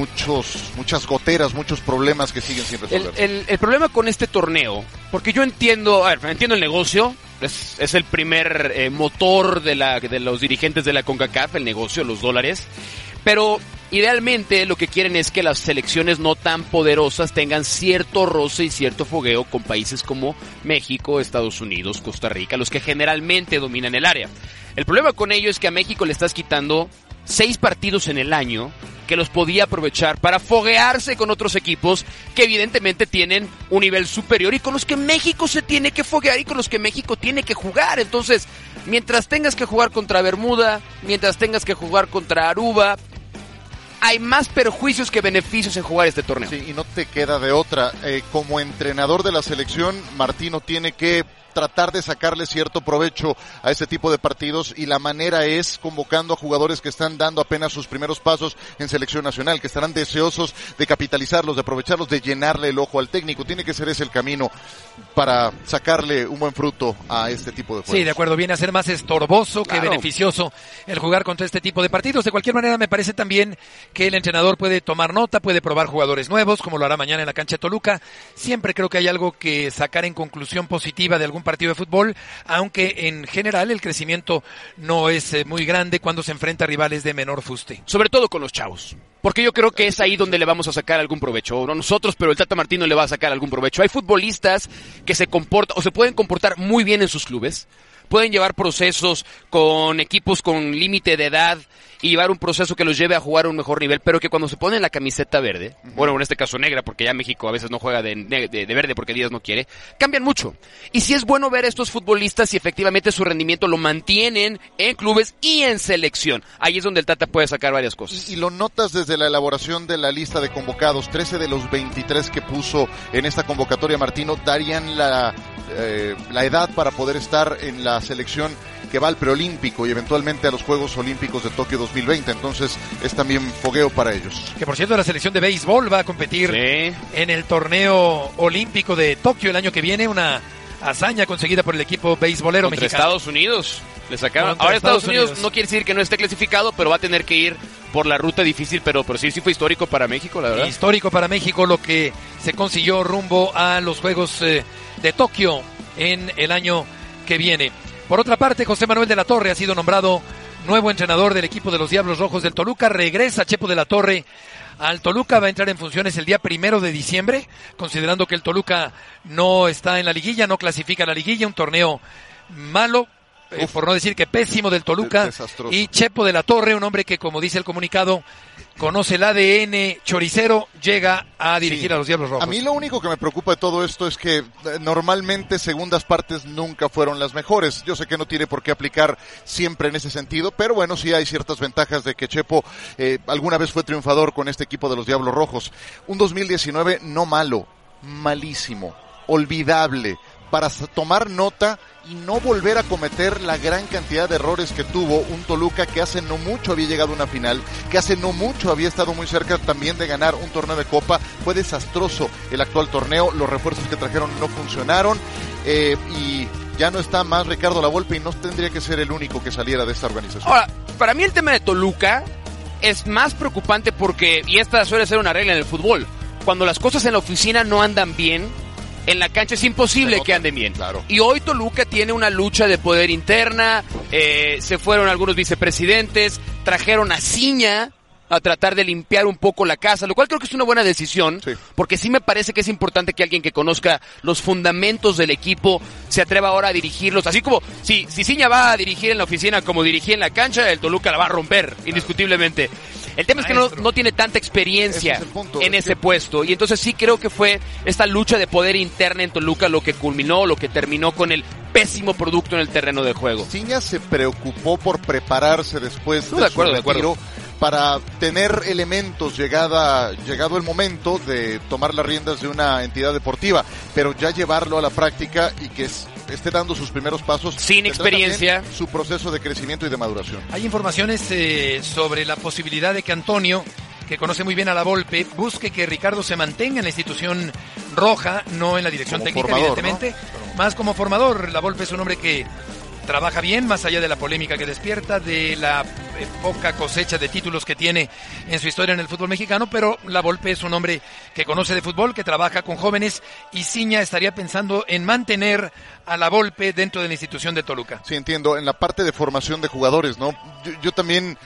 muchas goteras, muchos problemas que siguen sin resolver. El problema con este torneo, porque yo entiendo el negocio. Es el primer motor de los dirigentes de la CONCACAF, el negocio, los dólares. Pero idealmente lo que quieren es que las selecciones no tan poderosas tengan cierto roce y cierto fogueo con países como México, Estados Unidos, Costa Rica, los que generalmente dominan el área. El problema con ello es que a México le estás quitando 6 partidos en el año que los podía aprovechar para foguearse con otros equipos que evidentemente tienen un nivel superior y con los que México se tiene que foguear y con los que México tiene que jugar. Entonces, mientras tengas que jugar contra Bermuda, mientras tengas que jugar contra Aruba, hay más perjuicios que beneficios en jugar este torneo. Sí, y no te queda de otra. Como entrenador de la selección, Martino tiene que tratar de sacarle cierto provecho a este tipo de partidos y la manera es convocando a jugadores que están dando apenas sus primeros pasos en selección nacional, que estarán deseosos de capitalizarlos, de aprovecharlos, de llenarle el ojo al técnico. Tiene que ser ese el camino para sacarle un buen fruto a este tipo de juegos. Sí, de acuerdo, viene a ser más estorboso que beneficioso el jugar contra este tipo de partidos. De cualquier manera, me parece también que el entrenador puede tomar nota, puede probar jugadores nuevos, como lo hará mañana en la cancha de Toluca. Siempre creo que hay algo que sacar en conclusión positiva de algún partido de fútbol, aunque en general el crecimiento no es muy grande cuando se enfrenta a rivales de menor fuste. Sobre todo con los chavos, porque yo creo que es ahí donde le vamos a sacar algún provecho, no nosotros, pero el Tata Martino le va a sacar algún provecho. Hay futbolistas que se comportan o se pueden comportar muy bien en sus clubes, pueden llevar procesos con equipos con límite de edad y llevar un proceso que los lleve a jugar a un mejor nivel, pero que cuando se ponen la camiseta verde, bueno, en este caso negra, porque ya México a veces no juega de verde porque Díaz no quiere, cambian mucho. Y sí es bueno ver a estos futbolistas si efectivamente su rendimiento lo mantienen en clubes y en selección. Ahí es donde el Tata puede sacar varias cosas. Y lo notas desde la elaboración de la lista de convocados. 13 de los 23 que puso en esta convocatoria Martino darían la edad para poder estar en la selección que va al preolímpico y eventualmente a los Juegos Olímpicos de Tokio 2020, entonces es también fogueo para ellos. Que por cierto la selección de béisbol va a competir en el torneo olímpico de Tokio el año que viene, una hazaña conseguida por el equipo beisbolero contra mexicano. Estados Unidos. Le sacaron. Ahora Estados Unidos no quiere decir que no esté clasificado, pero va a tener que ir por la ruta difícil, pero sí fue histórico para México, la verdad. Histórico para México lo que se consiguió rumbo a los Juegos de Tokio en el año que viene. Por otra parte, José Manuel de la Torre ha sido nombrado nuevo entrenador del equipo de los Diablos Rojos del Toluca. Regresa Chepo de la Torre al Toluca, va a entrar en funciones el día 1 de diciembre, considerando que el Toluca no está en la liguilla, no clasifica a la liguilla, un torneo malo, por no decir que pésimo del Toluca. Desastroso. Y Chepo de la Torre, un hombre que, como dice el comunicado, conoce el ADN choricero, llega a dirigir a los Diablos Rojos. A mí lo único que me preocupa de todo esto es que normalmente segundas partes nunca fueron las mejores. Yo sé que no tiene por qué aplicar siempre en ese sentido, pero bueno, sí hay ciertas ventajas de que Chepo alguna vez fue triunfador con este equipo de los Diablos Rojos. Un 2019 no malo, malísimo, olvidable, para tomar nota y no volver a cometer la gran cantidad de errores que tuvo un Toluca que hace no mucho había llegado a una final, que hace no mucho había estado muy cerca también de ganar un torneo de Copa. Fue desastroso el actual torneo, los refuerzos que trajeron no funcionaron, y ya no está más Ricardo Lavolpe y no tendría que ser el único que saliera de esta organización. Ahora, para mí el tema de Toluca es más preocupante porque, y esta suele ser una regla en el fútbol, cuando las cosas en la oficina no andan bien, en la cancha es imposible que anden bien. Claro. Y hoy Toluca tiene una lucha de poder interna, se fueron algunos vicepresidentes, trajeron a Ciña a tratar de limpiar un poco la casa, lo cual creo que es una buena decisión, sí, porque sí me parece que es importante que alguien que conozca los fundamentos del equipo se atreva ahora a dirigirlos, así como si Ciña va a dirigir en la oficina como dirigía en la cancha, el Toluca la va a romper, indiscutiblemente. El tema es que no tiene tanta experiencia en ese puesto, y entonces sí creo que fue esta lucha de poder interna en Toluca lo que culminó, lo que terminó con el pésimo producto en el terreno de juego. Ciña se preocupó por prepararse después de su retiro para tener elementos llegado el momento de tomar las riendas de una entidad deportiva, pero ya llevarlo a la práctica y que esté dando sus primeros pasos sin experiencia, su proceso de crecimiento y de maduración. Hay informaciones sobre la posibilidad de que Antonio, que conoce muy bien a Lavolpe, busque que Ricardo se mantenga en la institución roja, no en la dirección como técnica, formador, evidentemente, ¿no? Más como formador. Lavolpe es un hombre que trabaja bien, más allá de la polémica que despierta, de la poca cosecha de títulos que tiene en su historia en el fútbol mexicano, pero Lavolpe es un hombre que conoce de fútbol, que trabaja con jóvenes, y Ciña estaría pensando en mantener a Lavolpe dentro de la institución de Toluca. Sí, entiendo, en la parte de formación de jugadores, ¿no? Yo también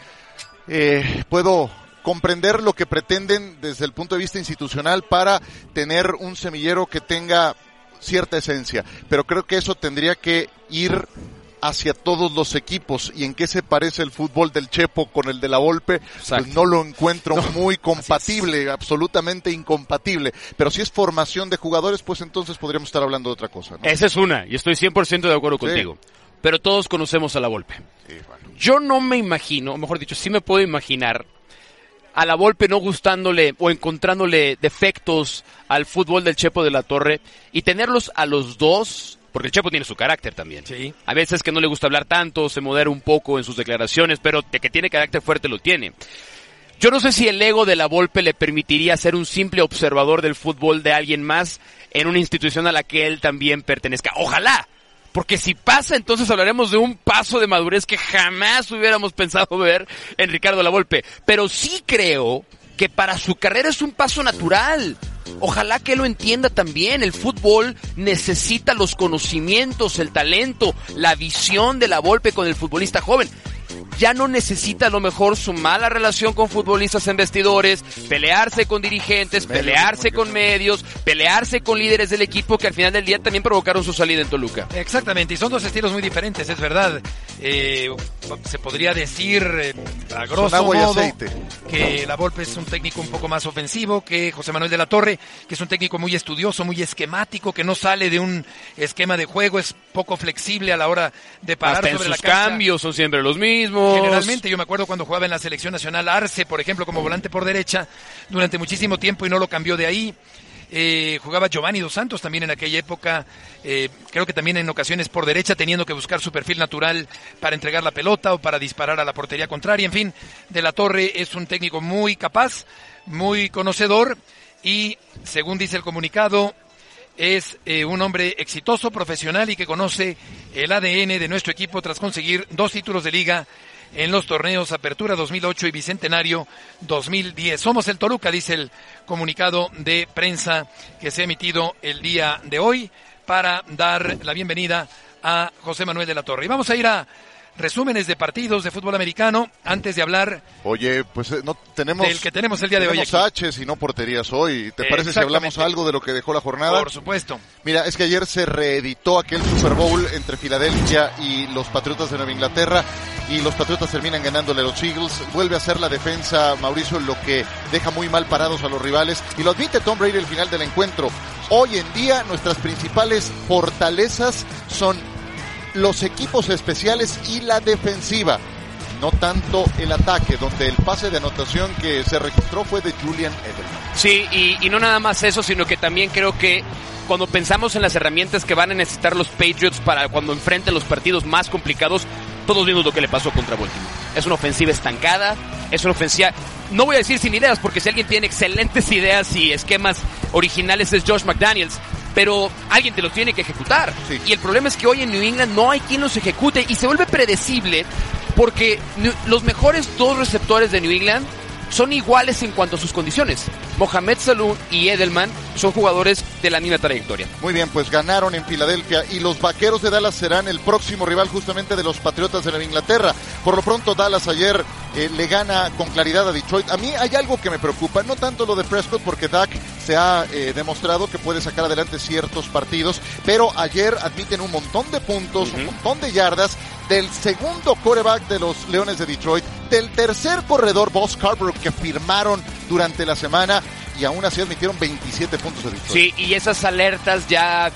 puedo comprender lo que pretenden desde el punto de vista institucional para tener un semillero que tenga cierta esencia, pero creo que eso tendría que ir hacia todos los equipos. ¿Y en qué se parece el fútbol del Chepo con el de Lavolpe? Pues no lo encuentro muy compatible, absolutamente incompatible. Pero si es formación de jugadores, pues entonces podríamos estar hablando de otra cosa, ¿no? Esa es una, y estoy 100% de acuerdo contigo. Pero todos conocemos a Lavolpe. Sí, bueno. Yo no me imagino, o mejor dicho, sí me puedo imaginar a Lavolpe no gustándole o encontrándole defectos al fútbol del Chepo de la Torre y tenerlos a los dos. Porque el Chepo tiene su carácter también. Sí. A veces que no le gusta hablar tanto, se modera un poco en sus declaraciones, pero de que tiene carácter fuerte lo tiene. Yo no sé si el ego de Lavolpe le permitiría ser un simple observador del fútbol de alguien más en una institución a la que él también pertenezca. ¡Ojalá! Porque si pasa, entonces hablaremos de un paso de madurez que jamás hubiéramos pensado ver en Ricardo Lavolpe. Pero sí creo que para su carrera es un paso natural. Ojalá que él lo entienda también. El fútbol necesita los conocimientos, el talento, la visión de Lavolpe con el futbolista joven. Ya no necesita a lo mejor su mala relación con futbolistas en vestidores, pelearse con dirigentes, pelearse con medios, pelearse con líderes del equipo que al final del día también provocaron su salida en Toluca. Exactamente, y son dos estilos muy diferentes, es verdad. Se podría decir a grosso modo que Lavolpe es un técnico un poco más ofensivo que José Manuel de la Torre, que es un técnico muy estudioso, muy esquemático, que no sale de un esquema de juego, es poco flexible a la hora de parar hasta sobre la cancha. cancha. Sus cambios son siempre los mismos. Generalmente, yo me acuerdo cuando jugaba en la selección nacional Arce, por ejemplo, como volante por derecha, durante muchísimo tiempo y no lo cambió de ahí. Jugaba Giovanni Dos Santos también en aquella época, creo que también en ocasiones por derecha, teniendo que buscar su perfil natural para entregar la pelota o para disparar a la portería contraria. En fin, De la Torre es un técnico muy capaz, muy conocedor y, según dice el comunicado, es un hombre exitoso, profesional y que conoce el ADN de nuestro equipo tras conseguir 2 títulos de liga en los torneos Apertura 2008 y Bicentenario 2010. Somos el Toluca, dice el comunicado de prensa que se ha emitido el día de hoy para dar la bienvenida a José Manuel de la Torre. Y vamos a ir a resúmenes de partidos de fútbol americano antes de hablar. Oye, pues no tenemos del que tenemos el día de hoy aquí. Tenemos H's y no porterías hoy. ¿Te parece si hablamos algo de lo que dejó la jornada? Por supuesto. Mira, es que ayer se reeditó aquel Super Bowl entre Filadelfia y los Patriotas de Nueva Inglaterra y los Patriotas terminan ganándole a los Eagles. Vuelve a ser la defensa, Mauricio, lo que deja muy mal parados a los rivales y lo admite Tom Brady al final del encuentro. Hoy en día nuestras principales fortalezas son los equipos especiales y la defensiva, no tanto el ataque, donde el pase de anotación que se registró fue de Julian Edelman. Sí, y no nada más eso, sino que también creo que cuando pensamos en las herramientas que van a necesitar los Patriots para cuando enfrenten los partidos más complicados, todos vimos lo que le pasó contra Baltimore. Es una ofensiva estancada, es una ofensiva, no voy a decir sin ideas, porque si alguien tiene excelentes ideas y esquemas originales es Josh McDaniels, pero alguien te los tiene que ejecutar. Sí. Y el problema es que hoy en New England no hay quien los ejecute y se vuelve predecible porque los mejores dos receptores de New England son iguales en cuanto a sus condiciones. Mohamed Sanu y Edelman son jugadores de la misma trayectoria. Muy bien, pues ganaron en Filadelfia y los Vaqueros de Dallas serán el próximo rival justamente de los Patriotas de Nueva Inglaterra. Por lo pronto Dallas ayer le gana con claridad a Detroit. A mí hay algo que me preocupa, no tanto lo de Prescott, porque Dak se ha demostrado que puede sacar adelante ciertos partidos, pero ayer admiten un montón de puntos, un montón de yardas del segundo quarterback de los Leones de Detroit, del tercer corredor Boss Scarborough que firmaron durante la semana, y aún así admitieron 27 puntos de Detroit. Sí, y esas alertas ya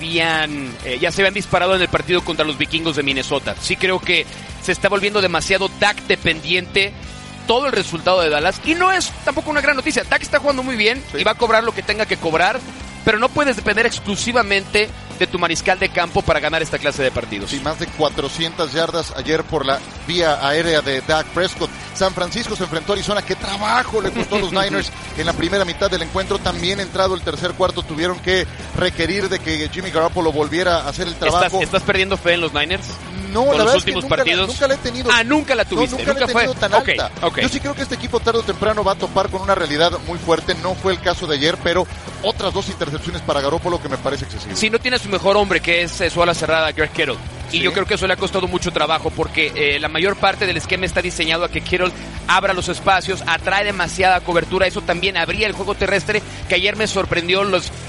se habían disparado en el partido contra los Vikingos de Minnesota. Sí creo que se está volviendo demasiado Dak dependiente todo el resultado de Dallas, y no es tampoco una gran noticia. Dak está jugando muy bien y va a cobrar lo que tenga que cobrar, pero no puedes depender exclusivamente de tu mariscal de campo para ganar esta clase de partidos. Sí, más de 400 yardas ayer por la vía aérea de Dak Prescott. San Francisco se enfrentó a Arizona. ¡Qué trabajo le costó a los Niners en la primera mitad del encuentro! También entrado el tercer cuarto tuvieron que requerir de que Jimmy Garoppolo volviera a hacer el trabajo. ¿Estás perdiendo fe en los Niners? No, con la los verdad últimos es que partidos. Nunca la he tenido. Nunca la tuviste. Nunca la he tenido tan alta. Okay. Yo sí creo que este equipo tarde o temprano va a topar con una realidad muy fuerte. No fue el caso de ayer, pero otras 2 intercepciones para Garoppolo que me parece excesivo. Si no tiene a su mejor hombre, que es su ala cerrada, Greg Kittle. Y yo creo que eso le ha costado mucho trabajo porque la mayor parte del esquema está diseñado a que Kittle abra los espacios, atrae demasiada cobertura. Eso también abría el juego terrestre, que ayer me sorprendió.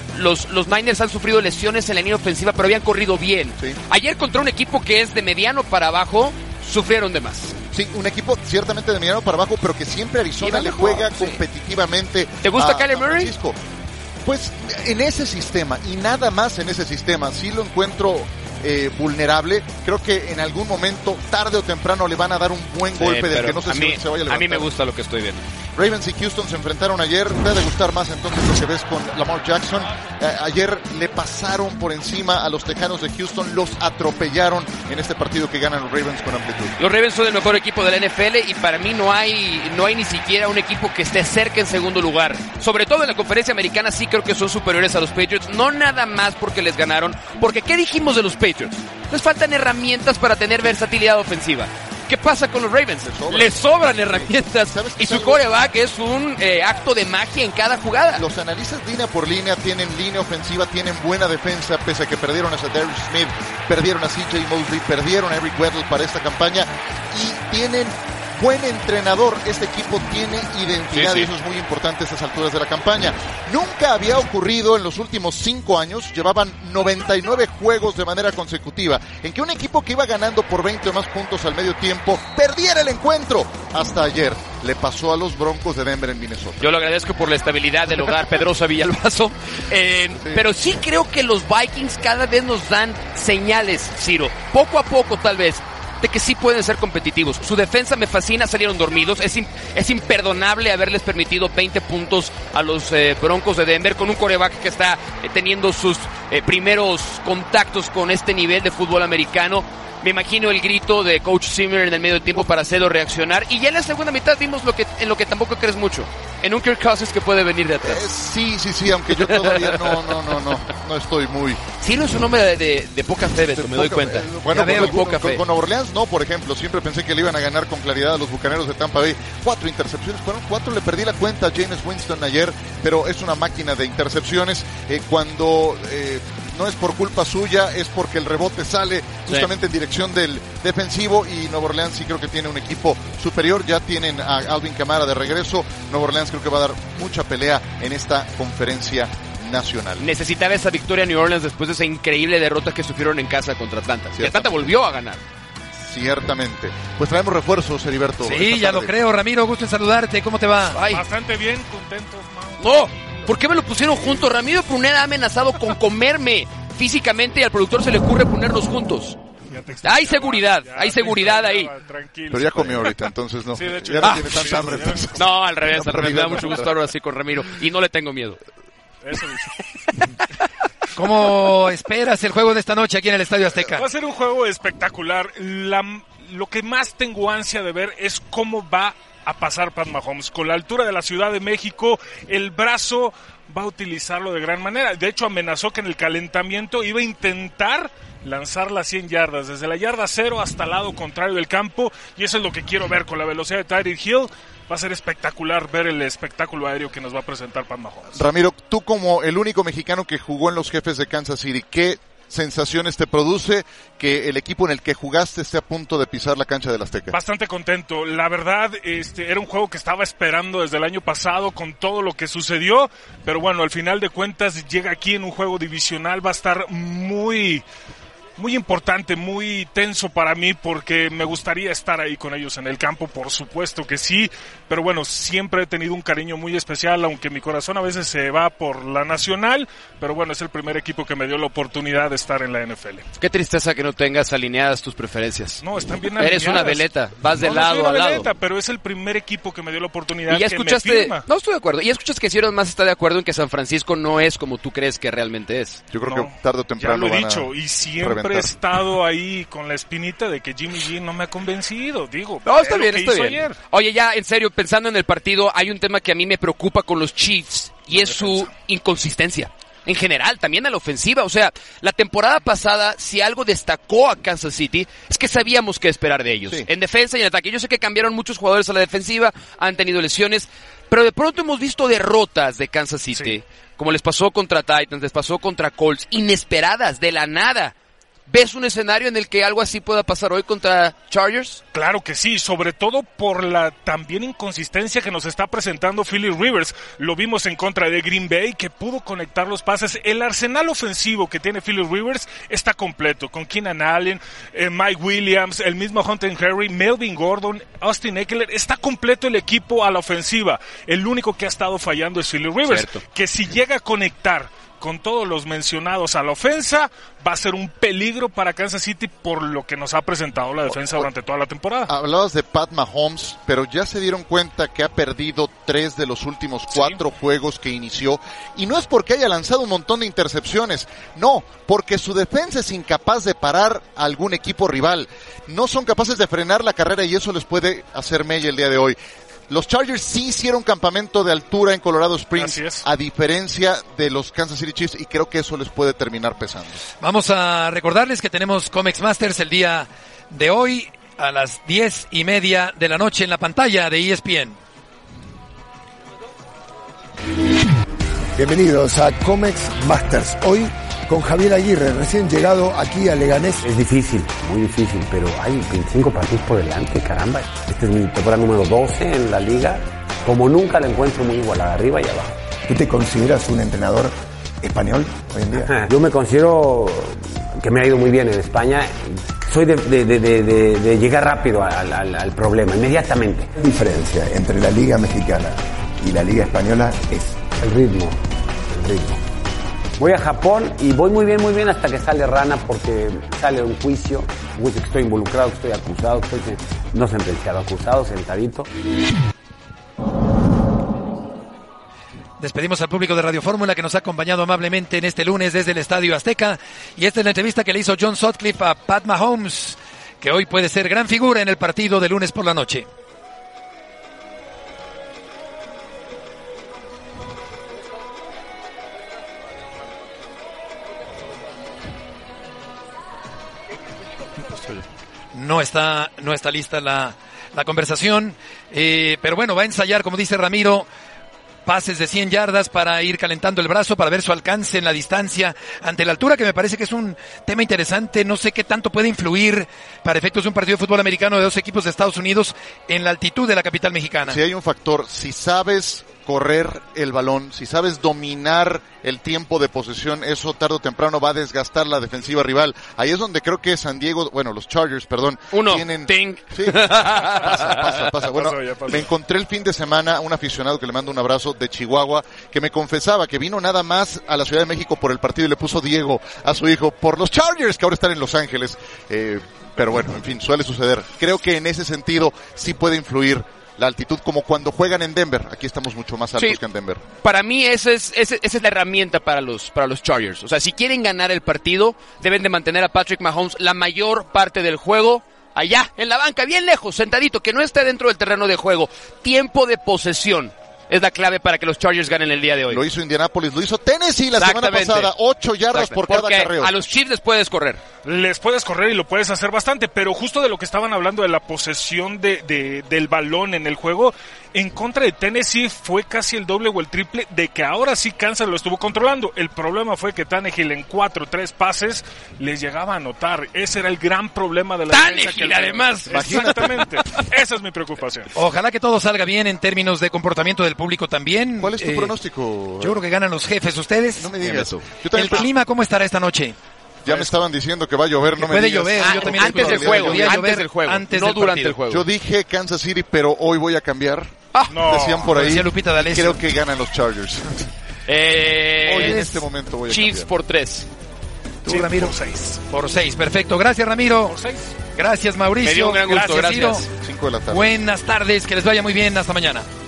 Los Niners han sufrido lesiones en la línea ofensiva, pero habían corrido bien. Sí. Ayer contra un equipo que es de mediano para abajo, sufrieron de más. Sí, un equipo ciertamente de mediano para abajo, pero que siempre Arizona le juega competitivamente. ¿Te gusta Kyler Murray? Francisco. Pues en ese sistema, y nada más en ese sistema, sí lo encuentro vulnerable. Creo que en algún momento, tarde o temprano, le van a dar un buen golpe del que no sé si se vaya a levantar. A mí me gusta lo que estoy viendo. Ravens y Houston se enfrentaron ayer. Te ha de gustar más entonces lo que ves con Lamar Jackson. Ayer le pasaron por encima a los Tejanos de Houston, los atropellaron en este partido que ganan los Ravens con amplitud. Los Ravens son el mejor equipo de la NFL y para mí no hay ni siquiera un equipo que esté cerca en segundo lugar. Sobre todo en la conferencia americana sí creo que son superiores a los Patriots, no nada más porque les ganaron, porque ¿qué dijimos de los Patriots? Les faltan herramientas para tener versatilidad ofensiva. ¿Qué pasa con los Ravens? Les sobran herramientas y su quarterback es un acto de magia en cada jugada. Los analistas línea por línea tienen línea ofensiva, tienen buena defensa, pese a que perdieron a Darius Smith, perdieron a CJ Mosley, perdieron a Eric Weddle para esta campaña y tienen buen entrenador. Este equipo tiene identidad y eso es muy importante a estas alturas de la campaña. Nunca había ocurrido en los últimos 5 años, llevaban 99 juegos de manera consecutiva, en que un equipo que iba ganando por 20 o más puntos al medio tiempo perdiera el encuentro. Hasta ayer le pasó a los Broncos de Denver en Minnesota. Yo lo agradezco por la estabilidad del hogar Pedrosa Villalbazo, pero sí creo que los Vikings cada vez nos dan señales, Ciro, poco a poco tal vez, de que sí pueden ser competitivos. Su defensa me fascina, salieron dormidos. Es imperdonable haberles permitido 20 puntos a los Broncos de Denver con un quarterback que está teniendo sus primeros contactos con este nivel de fútbol americano. Me imagino el grito de Coach Zimmer en el medio tiempo para hacerlo reaccionar. Y ya en la segunda mitad vimos en lo que tampoco crees mucho. En un Kirk Cousins que puede venir de atrás. Sí, aunque yo todavía no estoy muy... Sí, no es un hombre de poca fe, Beto, me doy cuenta. Bueno, con Nueva Orleans no, por ejemplo. Siempre pensé que le iban a ganar con claridad a los Bucaneros de Tampa Bay. 4 intercepciones, fueron 4, le perdí la cuenta a James Winston ayer, pero es una máquina de intercepciones. Cuando... no es por culpa suya, es porque el rebote sale justamente en dirección del defensivo y Nueva Orleans sí creo que tiene un equipo superior. Ya tienen a Alvin Kamara de regreso. Nueva Orleans creo que va a dar mucha pelea en esta conferencia nacional. Necesitaba esa victoria New Orleans después de esa increíble derrota que sufrieron en casa contra Atlanta. Y Atlanta volvió a ganar. Ciertamente. Pues traemos refuerzos, Heriberto. Sí, ya lo creo. Ramiro, gusto en saludarte. ¿Cómo te va? Bastante bien, contento. ¡No! ¿Por qué me lo pusieron juntos? Ramiro Pruneda ha amenazado con comerme físicamente y al productor se le ocurre ponerlos juntos. Hay seguridad ahí. Tranquilo. Pero ya comió ahorita, entonces no. Sí, de hecho, ya no tiene tanta hambre. No, al revés. Me da mucho gusto ahora así con Ramiro. Y no le tengo miedo. Eso dice. ¿Cómo esperas el juego de esta noche aquí en el Estadio Azteca? Va a ser un juego espectacular. Lo que más tengo ansia de ver es cómo va a pasar Pat Mahomes. Con la altura de la Ciudad de México, el brazo va a utilizarlo de gran manera. De hecho, amenazó que en el calentamiento iba a intentar lanzar las 100 yardas, desde la yarda 0 hasta el lado contrario del campo, y eso es lo que quiero ver con la velocidad de Tyreek Hill. Va a ser espectacular ver el espectáculo aéreo que nos va a presentar Pat Mahomes. Ramiro, tú como el único mexicano que jugó en los Jefes de Kansas City, ¿qué sensaciones te produce que el equipo en el que jugaste esté a punto de pisar la cancha del Azteca? Bastante contento. La verdad, era un juego que estaba esperando desde el año pasado con todo lo que sucedió, pero bueno, al final de cuentas llega aquí en un juego divisional. Va a estar muy importante, muy tenso para mí, porque me gustaría estar ahí con ellos en el campo, por supuesto que sí, pero bueno, siempre he tenido un cariño muy especial, aunque mi corazón a veces se va por la nacional, pero bueno, es el primer equipo que me dio la oportunidad de estar en la NFL. Qué tristeza que no tengas alineadas tus preferencias. No, están bien alineadas. Eres una veleta, vas de lado a lado. Pero es el primer equipo que me dio la oportunidad. Y ya escuchaste, que me firma. No estoy de acuerdo, y ya escuchas que Ciro más está de acuerdo en que San Francisco no es como tú crees que realmente es. Yo creo que tarde o temprano ya lo he dicho, y siempre he estado ahí con la espinita de que Jimmy G no me ha convencido, digo. No, está bien. Ayer. Oye, ya en serio, pensando en el partido, hay un tema que a mí me preocupa con los Chiefs, y es su inconsistencia. En general, también a la ofensiva. O sea, la temporada pasada, si algo destacó a Kansas City, es que sabíamos qué esperar de ellos. Sí. En defensa y en ataque. Yo sé que cambiaron muchos jugadores a la defensiva, han tenido lesiones, pero de pronto hemos visto derrotas de Kansas City, como les pasó contra Titans, les pasó contra Colts, inesperadas, de la nada. ¿Ves un escenario en el que algo así pueda pasar hoy contra Chargers? Claro que sí, sobre todo por la también inconsistencia que nos está presentando Philip Rivers. Lo vimos en contra de Green Bay, que pudo conectar los pases. El arsenal ofensivo que tiene Philip Rivers está completo, con Keenan Allen, Mike Williams, el mismo Hunter Henry, Melvin Gordon, Austin Ekeler. Está completo el equipo a la ofensiva. El único que ha estado fallando es Philip Rivers, que si llega a conectar con todos los mencionados a la ofensa, va a ser un peligro para Kansas City por lo que nos ha presentado la defensa durante toda la temporada. Hablabas de Pat Mahomes, pero ya se dieron cuenta que ha perdido 3 de los últimos 4 juegos que inició, y no es porque haya lanzado un montón de intercepciones, no, porque su defensa es incapaz de parar a algún equipo rival. No son capaces de frenar la carrera, y eso les puede hacer mella el día de hoy. Los Chargers sí hicieron campamento de altura en Colorado Springs, a diferencia de los Kansas City Chiefs, y creo que eso les puede terminar pesando. Vamos a recordarles que tenemos Comex Masters el día de hoy a las 10:30 de la noche en la pantalla de ESPN. Bienvenidos a Comex Masters. Hoy con Javier Aguirre, recién llegado aquí a Leganés. Es difícil, muy difícil, pero hay 25 partidos por delante, caramba. Esta es mi temporada número 12 en la liga. Como nunca la encuentro muy igualada, arriba y abajo. ¿Tú te consideras un entrenador español hoy en día? Yo me considero que me ha ido muy bien en España. Soy de llegar rápido al problema, inmediatamente. ¿Qué diferencia entre la liga mexicana y la liga española es? El ritmo. Voy a Japón y voy muy bien hasta que sale rana, porque sale un juicio que estoy involucrado, que estoy acusado, no sentenciado, acusado, sentadito. Despedimos al público de Radio Fórmula que nos ha acompañado amablemente en este lunes desde el Estadio Azteca, y esta es la entrevista que le hizo John Sutcliffe a Pat Mahomes, que hoy puede ser gran figura en el partido de lunes por la noche. No está lista la conversación, pero bueno, va a ensayar, como dice Ramiro, pases de 100 yardas para ir calentando el brazo, para ver su alcance en la distancia ante la altura, que me parece que es un tema interesante. No sé qué tanto puede influir para efectos de un partido de fútbol americano de 2 equipos de Estados Unidos en la altitud de la capital mexicana. Si hay un factor, si sabes correr el balón, si sabes dominar el tiempo de posesión, eso tarde o temprano va a desgastar la defensiva rival. Ahí es donde creo que los Chargers, tienen... Sí, pasa. Bueno, me encontré el fin de semana un aficionado que le mando un abrazo de Chihuahua, que me confesaba que vino nada más a la Ciudad de México por el partido y le puso Diego a su hijo por los Chargers, que ahora están en Los Ángeles. Pero bueno, en fin, suele suceder. Creo que en ese sentido sí puede influir la altitud, como cuando juegan en Denver. Aquí estamos mucho más altos que en Denver. Para mí esa es la herramienta para los Chargers. O sea, si quieren ganar el partido, deben de mantener a Patrick Mahomes la mayor parte del juego allá, en la banca, bien lejos, sentadito, que no esté dentro del terreno de juego. Tiempo de posesión es la clave para que los Chargers ganen el día de hoy. Lo hizo Indianapolis, lo hizo Tennessee la semana pasada, 8 yardas por cada carreo. A los Chiefs les puedes correr. Les puedes correr y lo puedes hacer bastante, pero justo de lo que estaban hablando de la posesión del balón en el juego, en contra de Tennessee fue casi el doble o el triple de que ahora sí Kansas lo estuvo controlando. El problema fue que Tannehill en 4-3 pases les llegaba a anotar. Ese era el gran problema de la defensa. Tannehill, además. Exactamente. Esa es mi preocupación. Ojalá que todo salga bien en términos de comportamiento del público también. ¿Cuál es tu pronóstico? Yo creo que ganan los Jefes. ¿Ustedes? No me digas. ¿El clima cómo estará esta noche? Ya me estaban diciendo que va a llover, no me puede digas. Llover, yo también antes del juego, antes no del durante partido. el juego. Yo dije Kansas City, pero hoy voy a cambiar. No. Decían por ahí. Decía Lupita D'Alessio. Creo que ganan los Chargers. Hoy en este momento voy a Chiefs cambiar. por 3. ¿Tú, Sí, Ramiro? por 6. Por 6, perfecto. Gracias, Ramiro. Por 6. Gracias, Mauricio. Me dio un gran gusto, gracias. Ciro. 5 de la tarde. Buenas tardes, que les vaya muy bien. Hasta mañana.